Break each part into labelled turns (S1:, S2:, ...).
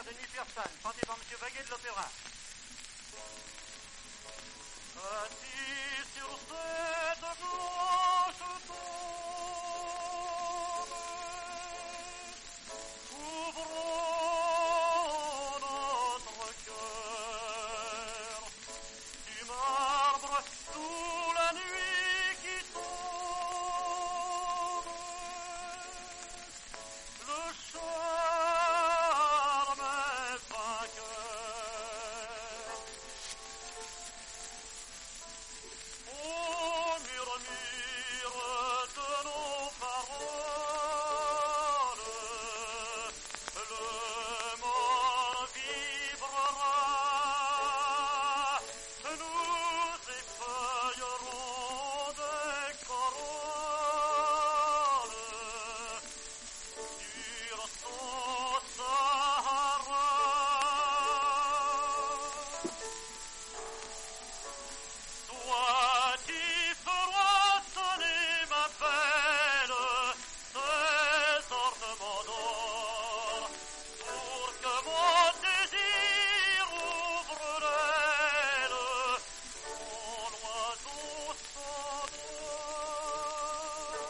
S1: de Nuit persane, chanté par M. Vaguet de l'Opéra. Assis sur cette blanche tombe, ouvrons notre cœur du marbre sous la nuit qui tombe. Le charme est vainqueur. Au murmure de nos paroles, le mort vibrera. Nous effeuillerons des corolles sur son Sahara. Toi qui feras sonner ma belle ces ornements d'or, pour que mon désir ouvre l'aile, mon oiseau s'endort.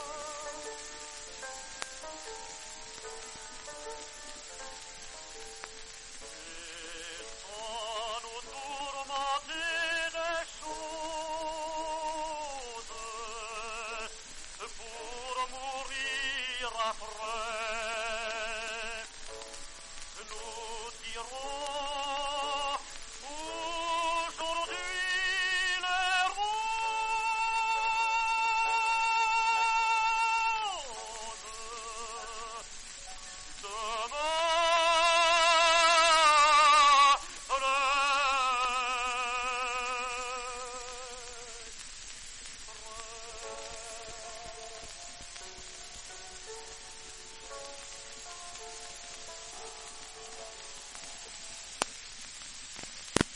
S1: Et sans nous tourmenter des choses, pour mourir après, nous tirons aujourd'hui les roses. Demain